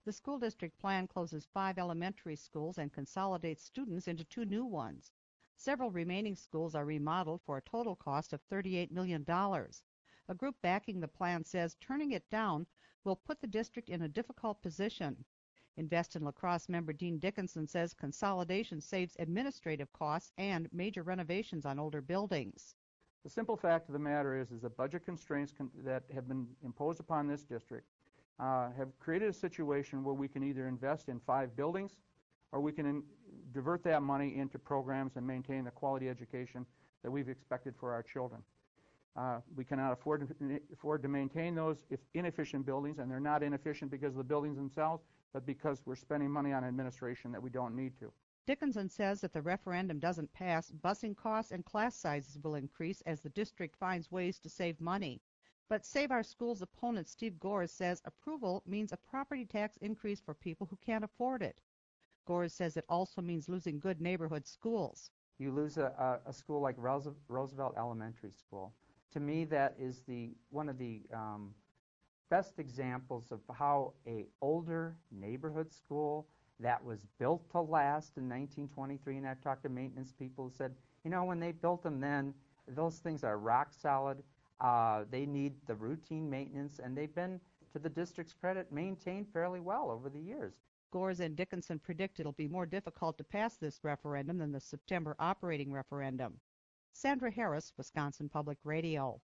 The school district plan closes 5 elementary schools and consolidates students into 2 new ones. Several remaining schools are remodeled for a total cost of $38 million. A group backing the plan says turning it down will put the district in a difficult position. Invest in La Crosse member Dean Dickinson says consolidation saves administrative costs and major renovations on older buildings. The simple fact of the matter is the budget constraints that have been imposed upon this district have created a situation where we can either invest in 5 buildings or we can divert that money into programs and maintain the quality education that we've expected for our children. We cannot afford to maintain those inefficient buildings, and they're not inefficient because of the buildings themselves, but because we're spending money on administration that we don't need to. Dickinson says if the referendum doesn't pass, busing costs and class sizes will increase as the district finds ways to save money. But Save Our Schools opponent Steve Gores says approval means a property tax increase for people who can't afford it. Gores says it also means losing good neighborhood schools. You lose a school like Roosevelt Elementary School. To me, that is one of the best examples of how an older neighborhood school that was built to last in 1923, and I've talked to maintenance people who said, you know, when they built them then, those things are rock solid. They need the routine maintenance, and they've been, to the district's credit, maintained fairly well over the years. Gores and Dickinson predict it'll be more difficult to pass this referendum than the September operating referendum. Sandra Harris, Wisconsin Public Radio.